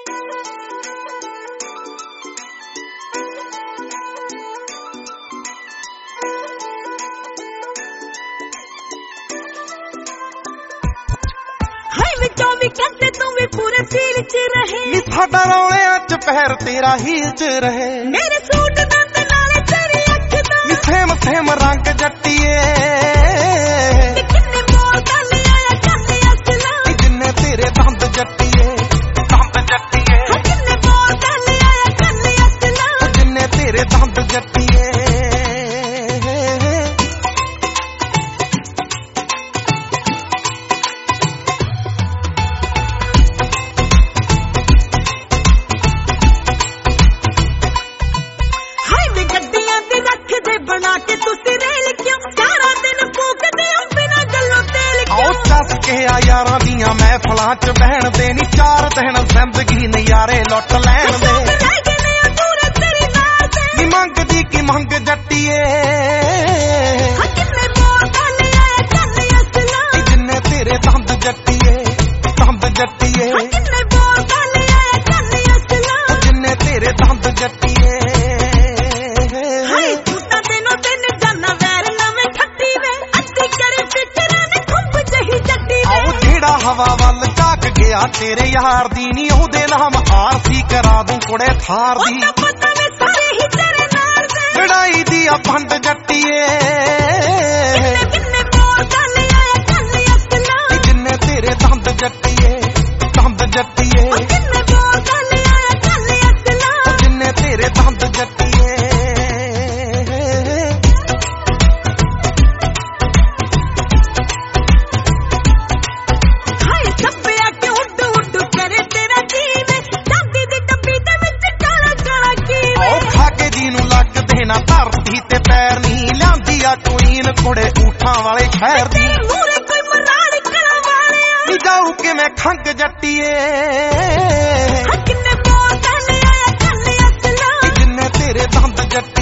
कहते तुम भी पूरे फील च रहे साडा रौलियां च पैर तेरा हील च रहे मेरे सूट दंद नाले तेरी अख दा सेम सेम रंग जट्टिए किन्ने बोल कल आया कल असला जिन्ने तेरे दंद जट्टिए किन्ने बोल कल आया कल असला जिन्ने तेरे दंद जट्टिए बना के तुसी रेल क्यों सारा दिन फूकदे हो बिना गल्लों तेल क्यों चस के आ यारां दियां महफिलां च बहन दे नी 4 दिन जिंदगी नज़ारे लुट लैण दे नी मंगदी की मंग जट्टिए जिन्ने तेरे दंद जट्टिए जिन्ने तेरे दंद जट्टिए हवा वल झाक गया तेरे यार दी नी ओहदे नाम आरसी करा दूं कुड़े थार दी लड़ाई दी आ पंड जट्टिए जिन्ने तेरे दंद जट्टिए जिन्ने तेरे दंद जट्टिए ना धरती ते पैर नहीं लियांदी आ क्वीन कुड़े ऊठां वाले शहर दी जाऊ कि मैं खंग जट्टिए जिन्ने तेरे दंद जट्टिए